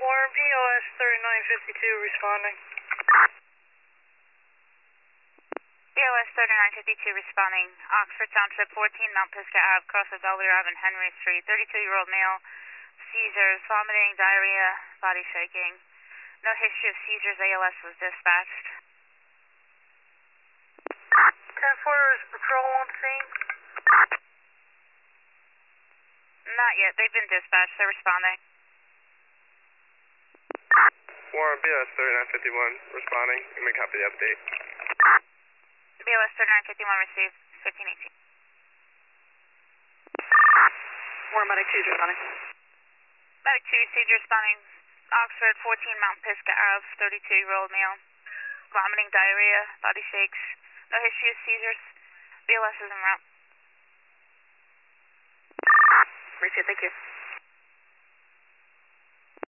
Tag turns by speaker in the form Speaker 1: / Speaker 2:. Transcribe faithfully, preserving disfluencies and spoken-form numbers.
Speaker 1: Warren, P O S thirty-nine fifty-two responding.
Speaker 2: P O S thirty-nine fifty-two responding. Oxford Township fourteen, Mount Pisgah Ave, cross of Belvedere Ave and Henry Street. thirty-two-year-old male, seizures, vomiting, diarrhea, body shaking. No history of seizures. A L S was dispatched.
Speaker 1: ten four is patrol on scene?
Speaker 2: Not yet. They've been dispatched. They're responding.
Speaker 3: Warren, P O S thirty-nine fifty-one responding. You may copy the update.
Speaker 2: P O S thirty-nine fifty-one received. fifteen eighteen.
Speaker 1: Warren, Medic two is responding.
Speaker 2: Medic two received. Responding. Oxford fourteen, Mount Pisgah Ave, thirty-two-year-old male. Vomiting, diarrhea, body shakes. No history of seizures. B L S is en route.
Speaker 1: Appreciate it. Thank you.